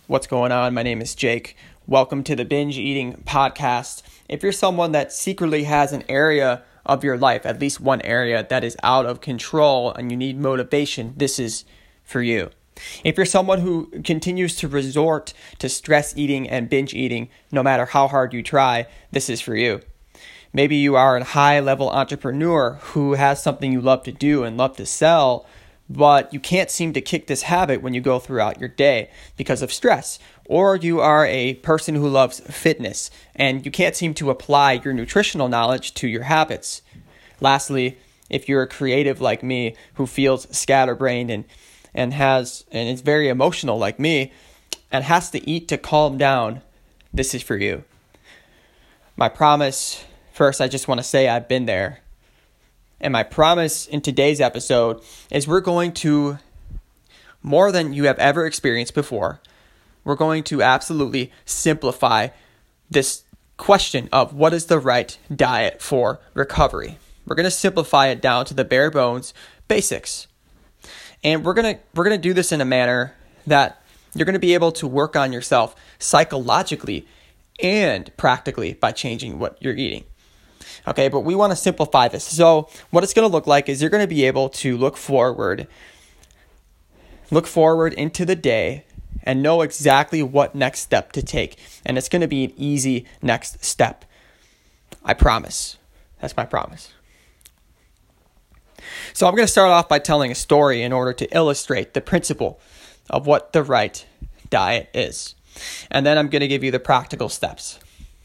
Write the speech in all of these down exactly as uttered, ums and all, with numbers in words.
What's going on? My name is Jake. Welcome to the Binge Eating Podcast. If you're someone that secretly has an area of your life, at least one area that is out of control and you need motivation, this is for you. If you're someone who continues to resort to stress eating and binge eating, no matter how hard you try, this is for you. Maybe you are a high-level entrepreneur who has something you love to do and love to sell, but you can't seem to kick this habit when you go throughout your day because of stress. Or you are a person who loves fitness and you can't seem to apply your nutritional knowledge to your habits. Lastly, if you're a creative like me who feels scatterbrained and, and has and is very emotional like me and has to eat to calm down, this is for you. My promise, first I just want to say I've been there. And my promise in today's episode is we're going to, more than you have ever experienced before, we're going to absolutely simplify this question of what is the right diet for recovery. We're going to simplify it down to the bare bones basics. And we're going to we're going to do this in a manner that you're going to be able to work on yourself psychologically and practically by changing what you're eating. Okay, but we want to simplify this. So what it's going to look like is you're going to be able to look forward, look forward into the day and know exactly what next step to take. And it's going to be an easy next step. I promise. That's my promise. So I'm going to start off by telling a story in order to illustrate the principle of what the right diet is. And then I'm going to give you the practical steps.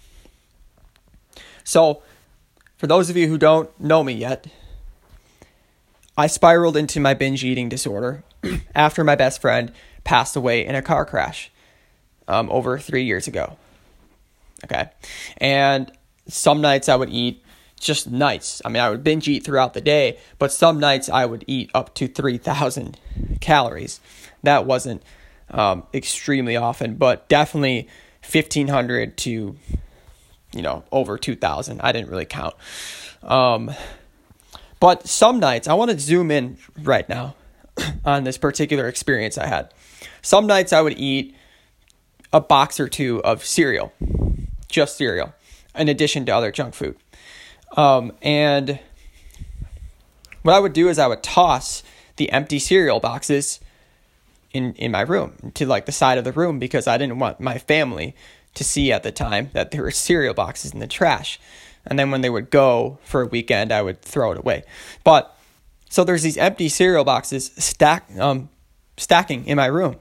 So for those of you who don't know me yet, I spiraled into my binge eating disorder after my best friend passed away in a car crash um, over three years ago. Okay. And some nights I would eat just nights. I mean, I would binge eat throughout the day, but some nights I would eat up to three thousand calories. That wasn't um, extremely often, but definitely fifteen hundred to you know, over two thousand. I didn't really count. Um, but some nights, I want to zoom in right now on this particular experience I had. Some nights I would eat a box or two of cereal, just cereal, in addition to other junk food. Um, and what I would do is I would toss the empty cereal boxes in, in my room, to like the side of the room, because I didn't want my family to see at the time that there were cereal boxes in the trash. And then when they would go for a weekend, I would throw it away. But so there's these empty cereal boxes stack, um, stacking in my room.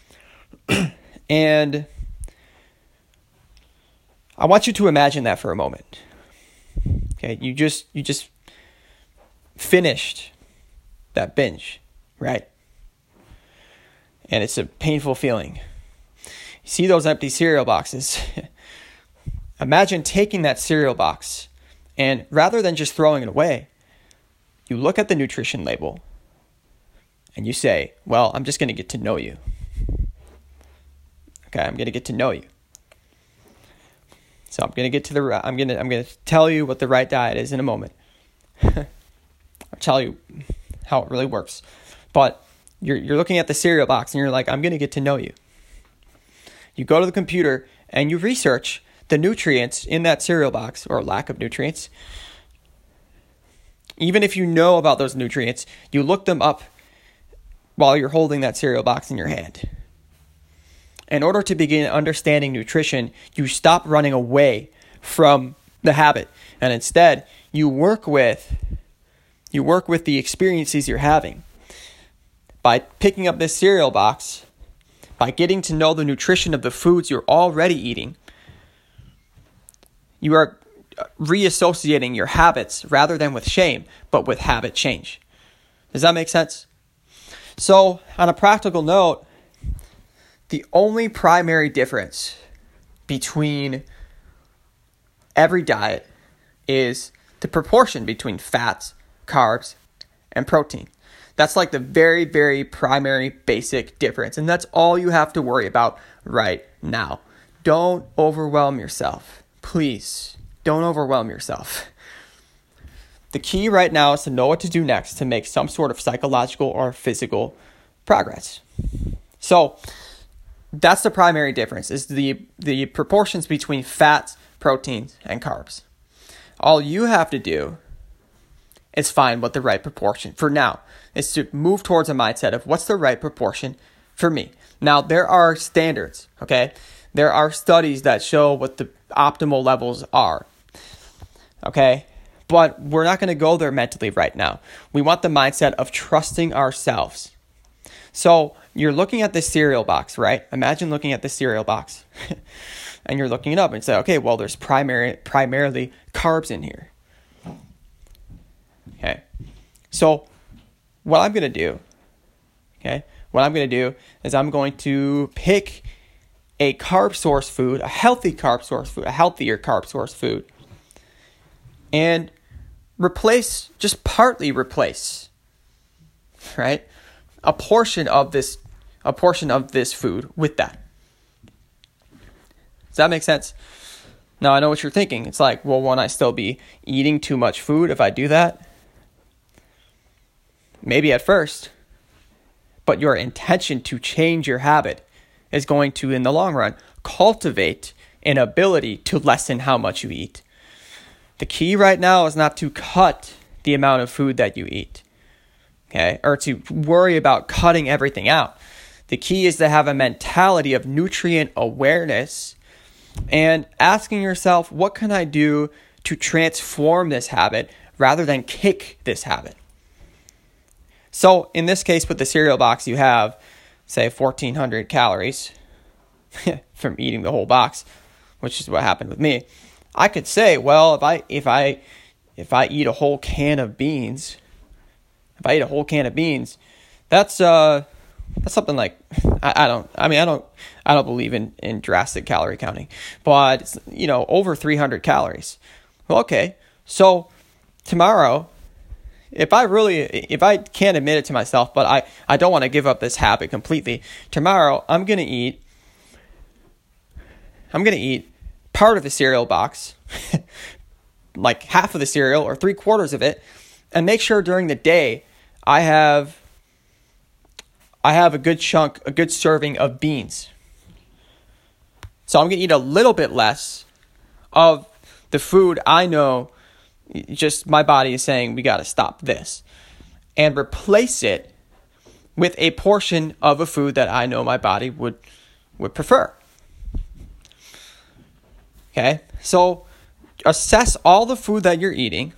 And I want you to imagine that for a moment. Okay, you just you just finished that binge, right? And it's a painful feeling. You see those empty cereal boxes. Imagine taking that cereal box and rather than just throwing it away, you look at the nutrition label and you say, well, I'm just going to get to know you. Okay, I'm going to get to know you. So I'm going to get to the I'm going to I'm going to tell you what the right diet is in a moment. I'll tell you how it really works. But you're you're looking at the cereal box and you're like, I'm going to get to know you. You go to the computer and you research the nutrients in that cereal box or lack of nutrients. Even if you know about those nutrients, you look them up while you're holding that cereal box in your hand. In order to begin understanding nutrition, you stop running away from the habit and instead you work with you work with the experiences you're having. By picking up this cereal box, by getting to know the nutrition of the foods you're already eating, you are reassociating your habits rather than with shame, but with habit change. Does that make sense? So, on a practical note, the only primary difference between every diet is the proportion between fats, carbs, and protein. That's like the very, very primary basic difference. And that's all you have to worry about right now. Don't overwhelm yourself. Please, don't overwhelm yourself. The key right now is to know what to do next to make some sort of psychological or physical progress. So, That's the primary difference, is the, the proportions between fats, proteins, and carbs. All you have to do is find what the right proportion for now is, to move towards a mindset of what's the right proportion for me. Now, there are standards, okay? There are studies that show what the optimal levels are, okay? But we're not going to go there mentally right now. We want the mindset of trusting ourselves. So you're looking at this cereal box, right? Imagine looking at this cereal box and you're looking it up and say, okay, well, there's primary, primarily carbs in here. Okay. So what I'm going to do, okay, what I'm going to do is I'm going to pick a carb source food, a healthy carb source food, a healthier carb source food, and replace, just partly replace, right, a portion of this, a portion of this food with that. Does that make sense? Now, I know what you're thinking. It's like, well, won't I still be eating too much food if I do that? Maybe at first, but your intention to change your habit is going to, in the long run, cultivate an ability to lessen how much you eat. The key right now is not to cut the amount of food that you eat, okay, or to worry about cutting everything out. The key is to have a mentality of nutrient awareness and asking yourself, what can I do to transform this habit rather than kick this habit? So in this case, with the cereal box, you have, say, fourteen hundred calories from eating the whole box, which is what happened with me. I could say, well, if I if I if I eat a whole can of beans, if I eat a whole can of beans, that's uh that's something like I, I don't I mean I don't I don't believe in, in drastic calorie counting, but it's, you know, over three hundred calories. Well, okay, so tomorrow, If I really, if I can't admit it to myself, but I, I don't want to give up this habit completely, tomorrow I'm going to eat, I'm going to eat part of the cereal box, like half of the cereal or three quarters of it, and make sure during the day I have, I have a good chunk, a good serving of beans. So I'm going to eat a little bit less of the food I know. Just my body is saying, we got to stop this, and replace it with a portion of a food that I know my body would would prefer. Okay, so assess all the food that you're eating,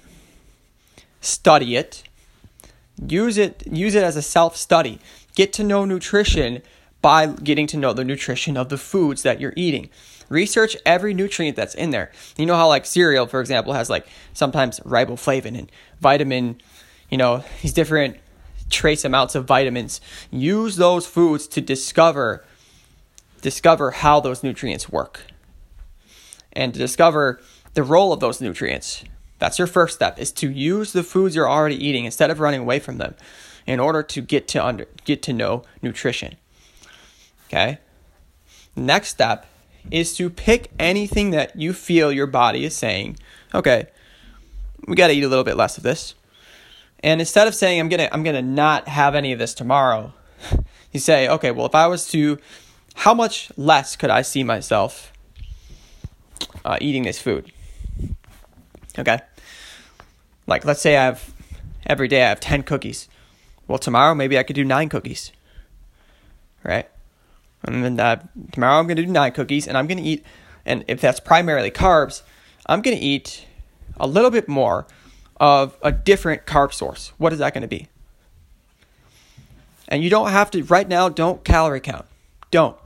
study it, use it, use it as a self-study. Get to know nutrition by getting to know the nutrition of the foods that you're eating. Research every nutrient that's in there. You know how like cereal, for example, has like sometimes riboflavin and vitamin, you know, these different trace amounts of vitamins. Use those foods to discover, discover how those nutrients work and to discover the role of those nutrients. That's your first step, is to use the foods you're already eating instead of running away from them in order to get to under, get to know nutrition. Okay? Next step is to pick anything that you feel your body is saying, okay, we got to eat a little bit less of this. And instead of saying, I'm going to I'm going to not have any of this tomorrow, you say, okay, well, if I was to, how much less could I see myself uh, eating this food? Okay. Like, let's say I have, every day I have ten cookies. Well, tomorrow, maybe I could do nine cookies. Right? And then uh, tomorrow I'm going to do nine cookies, and I'm going to eat, and if that's primarily carbs, I'm going to eat a little bit more of a different carb source. What is that going to be? And you don't have to, right now, don't calorie count. Don't.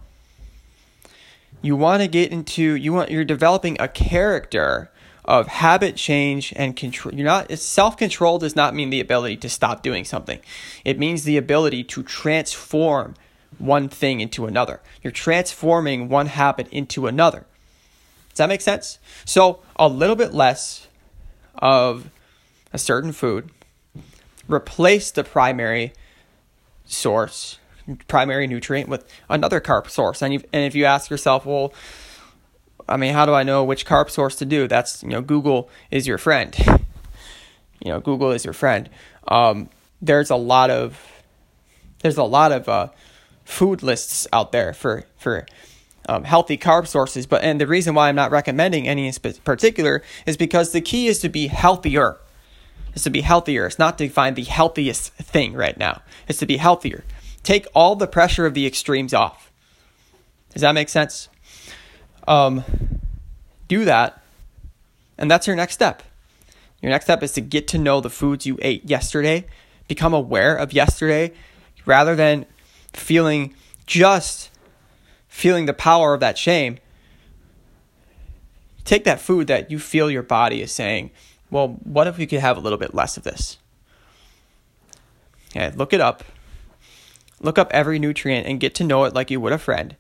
You want to get into, you want, you're developing a character of habit change and control. You're not, self-control does not mean the ability to stop doing something. It means the ability to transform one thing into another. You're transforming one habit into another. Does that make sense? So a little bit less of a certain food, replace the primary source, primary nutrient with another carb source. And, you, and if you ask yourself, well, I mean, how do I know which carb source to do? That's, you know, Google is your friend. You know, Google is your friend. Um, there's a lot of, there's a lot of, uh, food lists out there for, for um, healthy carb sources. But, and the reason why I'm not recommending any in particular is because the key is to be healthier. Is to be healthier. It's not to find the healthiest thing right now. It's to be healthier. Take all the pressure of the extremes off. Does that make sense? Um, do that. And that's your next step. Your next step is to get to know the foods you ate yesterday. Become aware of yesterday rather than feeling just feeling the power of that shame. Take that food that you feel your body is saying, well, what if we could have a little bit less of this? Okay, look it up. Look up every nutrient and get to know it like you would a friend.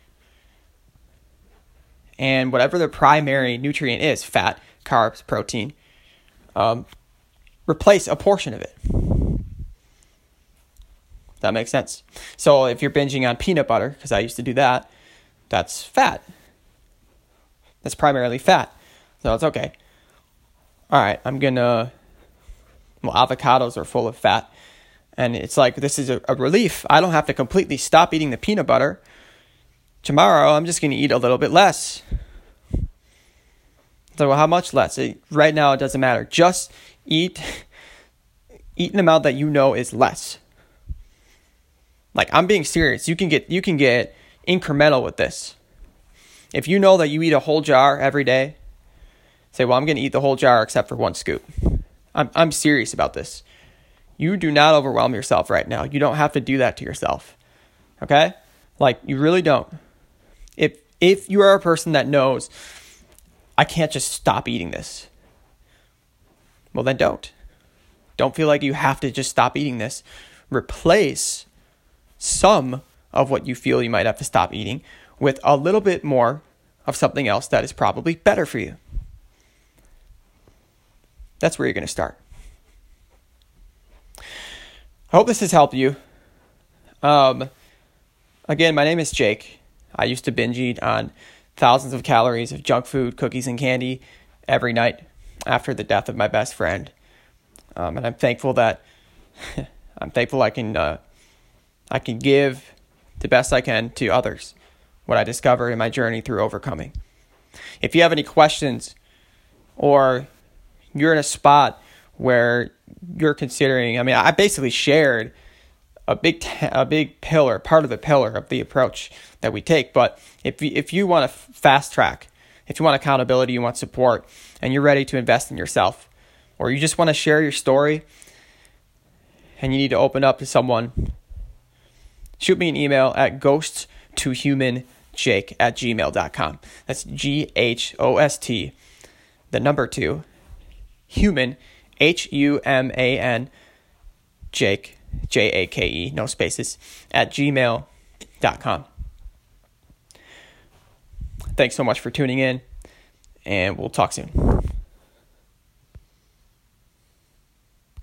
And whatever the primary nutrient is, fat, carbs, protein, um, replace a portion of it. That makes sense. So if you're binging on peanut butter, because I used to do that, that's fat. That's primarily fat. So it's okay. All right, I'm going to, well, avocados are full of fat. And it's like, this is a, a relief. I don't have to completely stop eating the peanut butter. Tomorrow, I'm just going to eat a little bit less. So well, how much less? It, right now, it doesn't matter. Just eat, eat an amount that you know is less. Like, I'm being serious. You can get you can get incremental with this. If you know that you eat a whole jar every day, say, well, I'm going to eat the whole jar except for one scoop. I'm I'm serious about this. You do not overwhelm yourself right now. You don't have to do that to yourself. Okay? Like, you really don't. If if you are a person that knows, I can't just stop eating this, well, then don't. Don't feel like you have to just stop eating this. Replace some of what you feel you might have to stop eating with a little bit more of something else that is probably better for you. That's where you're going to start. I hope this has helped you. Um, again, my name is Jake. I used to binge eat on thousands of calories of junk food, cookies, and candy every night after the death of my best friend. Um, and I'm thankful that I'm thankful I can uh, I can give the best I can to others what I discovered in my journey through overcoming. If you have any questions, or you're in a spot where you're considering, I mean, I basically shared a big t- a big pillar, part of the pillar of the approach that we take. But if you, if you want to fast track, if you want accountability, you want support, and you're ready to invest in yourself, or you just want to share your story and you need to open up to someone, shoot me an email at ghost to human jake at gmail dot com. That's G H O S T, the number two, human, H U M A N, Jake, J A K E, no spaces, at gmail dot com. Thanks so much for tuning in, and we'll talk soon.